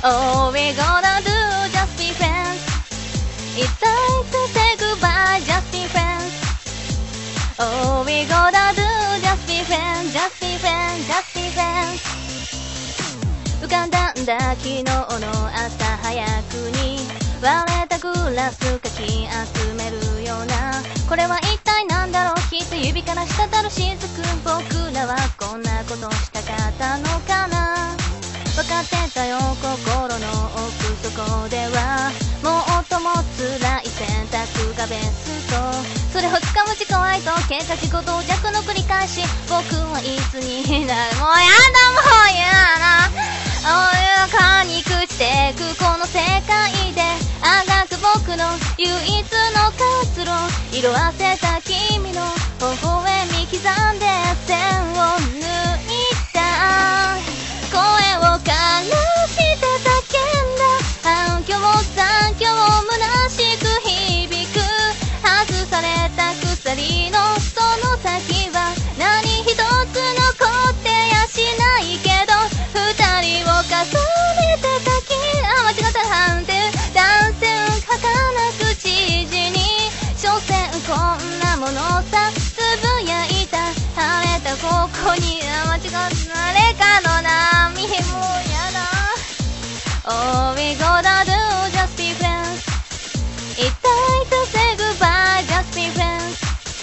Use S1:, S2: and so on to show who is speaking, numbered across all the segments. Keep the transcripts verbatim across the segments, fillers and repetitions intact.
S1: All we gonna do, just be friends. It's time to say goodbye, just be friends. All we gonna do, just be friends, just be friends, just be friends. 浮かんだんだ昨日の朝早くに割れたグラスかき集めるような、これは一体なんだろう、きっと指から滴る雫。僕らはこんなことしたかったのかな。分かってたよ心の奥底では、もっとも辛い選択がベスト。それをつかむ自己愛と結果自己同弱の繰り返し。僕はいつになる、もうやだもう嫌だな。おゆかに朽ちてくこの世界であがく僕の唯一の活路。色あせた君の微笑み刻んで線を抜いた。声を枯らして叫んだ。反響残響虚しく響く。外された鎖のその先は何一つ残ってやしないけど、二人を重ねてたき、あ、間違った判定。断線儚く知事に、所詮こんなものさ、つぶやいた。晴れたここに、あ、間違った。誰かの波、もうやだ。All we gonna do, just be friends. It's time to say goodbye, just be friends.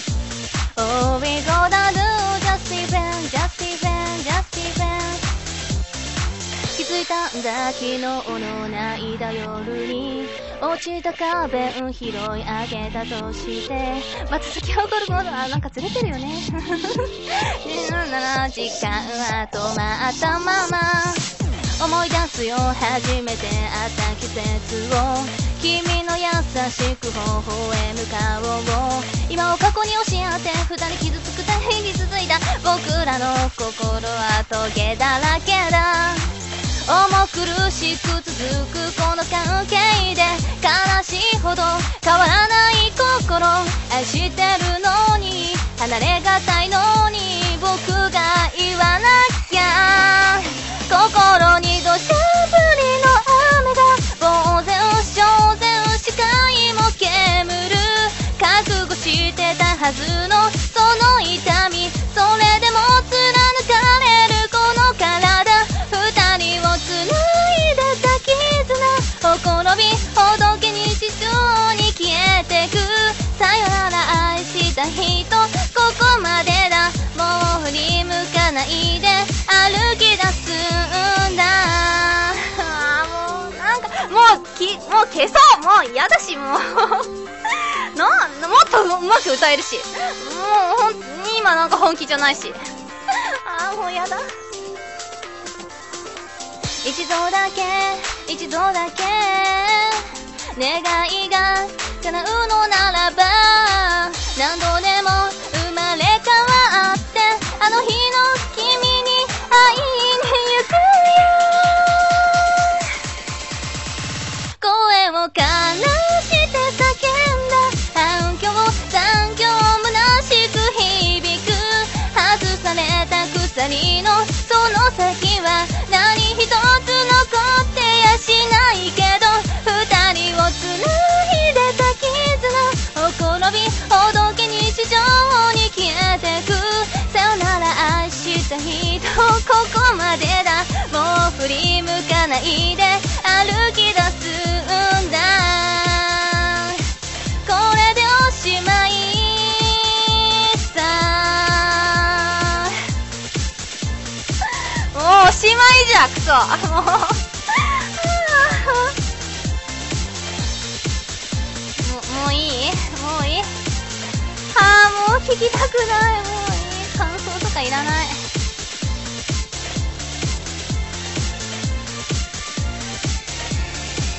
S1: All we gonna do, just be friends, just be friends, just be friends. 気づいたんだ昨日の泣いた夜に、落ちた花弁拾い上げたとして、また咲き誇るものはなんかずれてるよね。じゅうななじかんは止まったまま、思い出すよ初めて会った季節を。君の優しく微笑む顔を、今を過去に押し当て二人傷つくた日に続いた。僕らの心はトゲだらけだ。重苦しく続くこの関係で、悲しいほど変わらない心。愛してるのに離れがたいのに、僕が言わなきゃ。心に土砂降りの雨が呆然焦然、視界も煙る。覚悟してたはずのその痛み、それでも貫かれるこの体。二人をつないでた絆、ほころびほどけ日常に消えてく。さよなら愛した人、ここまでだ。もう振り向かないで歩き出すんだ。あーもうなんかもうきもう消そう、もう嫌だし、もうな、もっとうまく歌えるし、もうほん今なんか本気じゃないし、あーもう嫌だ。一度だけ一度だけ願いが叶うのならば、何度でも生まれ変わってあの日の君に会いに行くよ。声を枯らして叫んだ。反響残響虚しく響く。外された鎖のその先は何一つ残ってやしないけど、二人をつないでた絆、ほころびほどけ日常に消えてく。さよなら愛した人、ここまでだ。もう振り向かないで歩き出すんだ。これでおしまいさ。もうおしまいじゃクソもうもういいもういいはあ、もう聞きたくない。もういい、感想とかいらない。